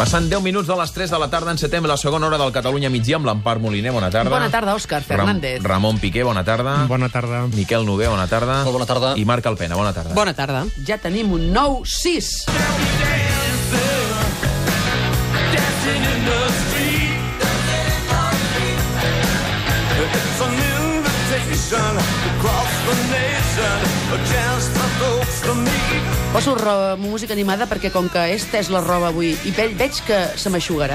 Passant 10 minuts de les 3 de la tarda, encetem la segona hora del Catalunya migdia amb l'Empar Moliner. Bona tarda. Bona tarda, Òscar Fernández. Ramon Piqué, bona tarda. Bona tarda. Miquel Noguer, bona tarda. Molt bona tarda. I Marc Alpena, bona tarda. Bona tarda. Ja tenim un nou 6. Poso música animada perquè com que he estès la roba avui i veig que se m'aixugarà.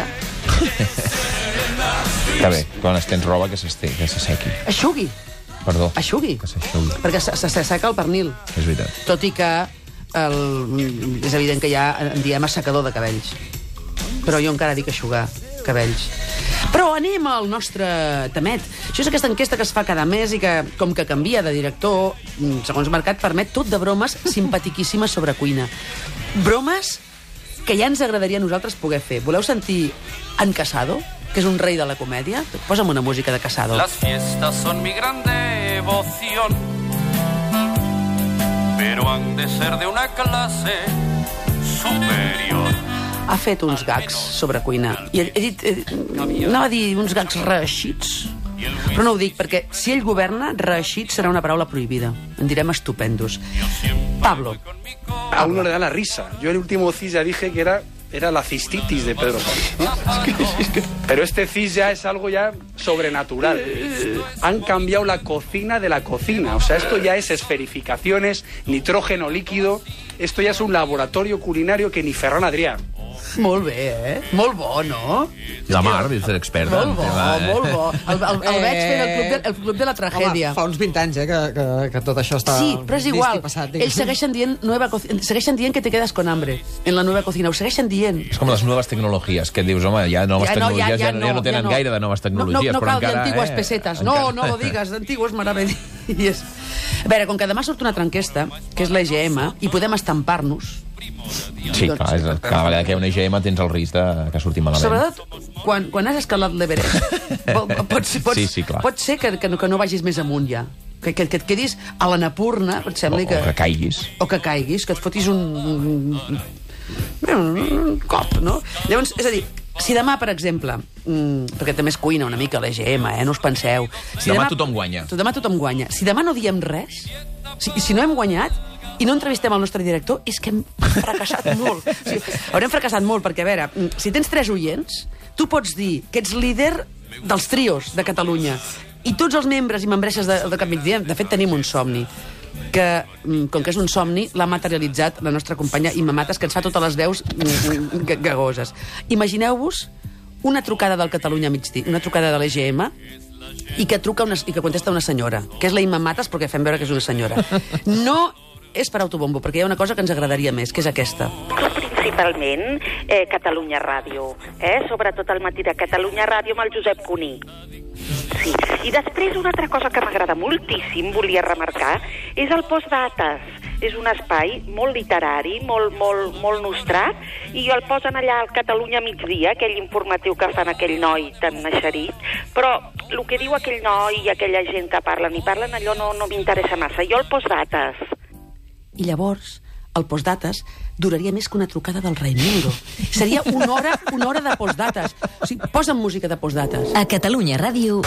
Que bé, quan estens roba que s'assequi. Aixugui. Perdó. Aixugui. Que s'aixugui. Perquè s'asseca el pernil. És veritat. Tot i que és evident que ja en diem assecador de cabells. Però jo encara dic eixugar cabells. Però anem al nostre temet. Això és aquesta enquesta que es fa cada mes i que, com que canvia de director, segons Mercat, permet tot de bromes simpatiquíssimes sobre cuina. Bromes que ja ens agradaria a nosaltres poder fer. Voleu sentir en Casado, que és un rei de la comèdia? Posa'm una música de Casado. Las fiestas son mi gran devoción, pero han de ser de una clase superior. Ha fet uns gags sobre cuina. I he dit, anava a dir uns gags reeixits, però no ho dic, perquè si ell governa, reeixit serà una paraula prohibida. En direm estupendos. Pablo. A uno le da la risa. Yo el último CIS ya dije que era la cistitis de Pedro Sánchez, ¿no? Pero este CIS ya es algo ya sobrenatural. Han cambiado la cocina de la cocina. O sea, esto ya es esferificaciones, nitrógeno líquido. Esto ya es un laboratorio culinario que ni Ferran Adrià. Molt bé, Molt bo, no? I la Mar, és experta. Molt bo, molt bo. El veig fent el club de la tragèdia. Home, fa uns 20 anys, que tot això està... Sí, però és igual. Passat, ells segueixen dient que te quedes con hambre en la nueva cocina. Ho segueixen dient. És com les noves tecnologies, que dius, home, ja noves tecnologies ja no tenen gaire de noves tecnologies. No cal dir antigues pesetes. No lo digas, antigues meravelles. A veure, com que demà surt una altra enquesta, que és l'EGM, i podem estampar-nos. Sí, clar, cada vegada que hi ha una EGM tens el risc que surti malament. Sobretot, quan has escalat l'Everest, pot ser que no vagis més amunt ja. Que et quedis a l'Annapurna, et sembli que... O que caiguis. O que caiguis, que et fotis un cop, no? Llavors, és a dir, si demà, per exemple, perquè també es cuina una mica l'EGM, no us penseu... Demà tothom guanya. Demà tothom guanya. Si demà no diem res, si no hem guanyat, i no entrevistem el nostre director, és que hem fracassat molt. O sigui, haurem fracassat molt, perquè, a veure, si tens 3 oients, tu pots dir que ets líder dels trios de Catalunya, i tots els membres i membresses de Cap Migdia, de fet, tenim un somni, que, com que és un somni, l'ha materialitzat la nostra companya Imma Matas, que ens fa totes les veus gagoses. Imagineu-vos una trucada del Catalunya Migdia, una trucada de l'EGM, i que contesta una senyora, que és la Imma Matas, perquè fem veure que és una senyora. No és per autobombo, perquè hi ha una cosa que ens agradaria més, que és aquesta. Principalment Catalunya Ràdio, sobretot al matí de Catalunya Ràdio amb el Josep Cuní. Sí. I després una altra cosa que m'agrada moltíssim, volia remarcar, és el postdates. És un espai molt literari, molt nostrat, i el posen allà al Catalunya Migdia, aquell informatiu que fan aquell noi tan eixerit, però el que diu aquell noi i aquella gent que parlen allò no m'interessa massa. Jo el postdates. I llavors, el postdates duraria més que una trucada del Raimundo. Seria una hora de postdates. O sigui, posa'm música de postdates. A Catalunya Ràdio...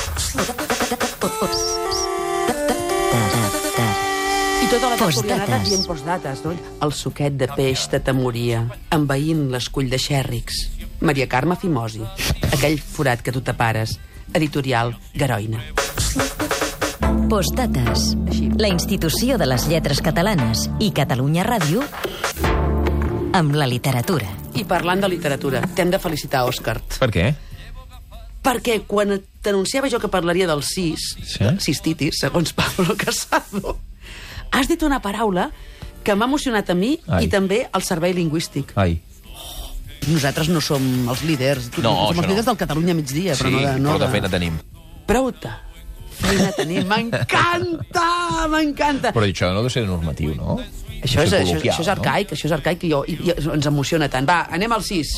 I tota la tertulianada dient postdates, no? El suquet de peix de Tamoria, envaint l'escull de xèrrics. Maria Carme Fimosi. Aquell forat que tu tapares. Editorial Garoina. Postdates, la institució de les lletres catalanes i Catalunya Ràdio amb la literatura. I parlant de literatura, t'hem de felicitar, Òscar. Per què? Perquè quan t'anunciava jo que parlaria del cistitis, segons Pablo Casado, has dit una paraula que m'ha emocionat a mi i també al servei lingüístic. Nosaltres no som els líders, som els líders del Catalunya Migdia. Sí, però de feina tenim. Prou-te. Feina tenim. M'encanta. Però això no ha de ser normatiu, no? Això és arcaic, i ens emociona tant. Va, anem al 6.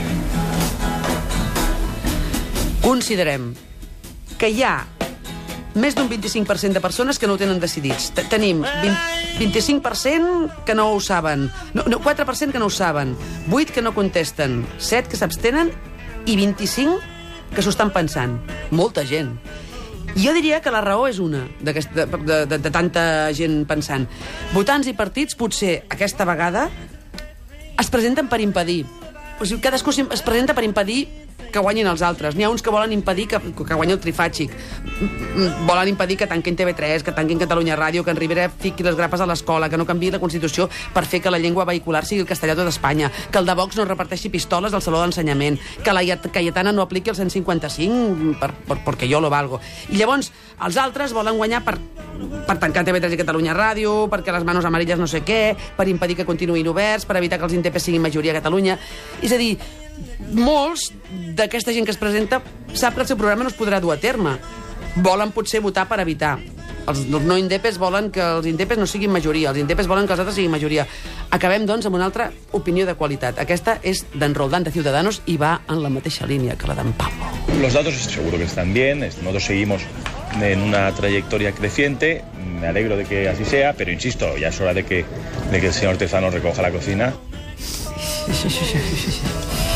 Considerem que hi ha més d'un 25% de persones que no ho tenen decidits. Tenim 25% que no ho saben, 4% que no ho saben, 8 que no contesten, 7 que s'abstenen i 25 que s'ho estan pensant. Molta gent. Jo diria que la raó és una de tanta gent pensant. Votants i partits potser aquesta vegada es presenten per impedir. O sigui, cadascú es presenta per impedir que guanyin els altres. N'hi ha uns que volen impedir que guanyi el trifàgic. Volen impedir que tanquin TV3, que tanquin Catalunya Ràdio, que en Rivera fiqui les grapes a l'escola, que no canviï la Constitució per fer que la llengua vehicular sigui el castellà a tot Espanya, que el de Vox no reparteixi pistoles al Saló d'Ensenyament, que la Cayetana no apliqui el 155 perquè jo lo valgo. I llavors els altres volen guanyar per tancar TV3 i Catalunya Ràdio, perquè les manos amarilles no sé què, per impedir que continuïn oberts, per evitar que els indepes siguin majoria a Catalunya. És a dir, molts d'aquesta gent que es presenta sap que el seu programa no es podrà dur a terme. Volen potser votar per evitar. Els no indepes volen que els indepes no siguin majoria, els indepes volen que els altres siguin majoria. Acabem, doncs, amb una altra opinió de qualitat. Aquesta és d'en Roldán, de Ciudadanos, i va en la mateixa línia que la d'en Pablo. Los datos seguro que están bien, nosotros seguimos en una trayectoria creciente, me alegro de que así sea, pero insisto, ya es hora de que el señor Tezano recoja la cocina.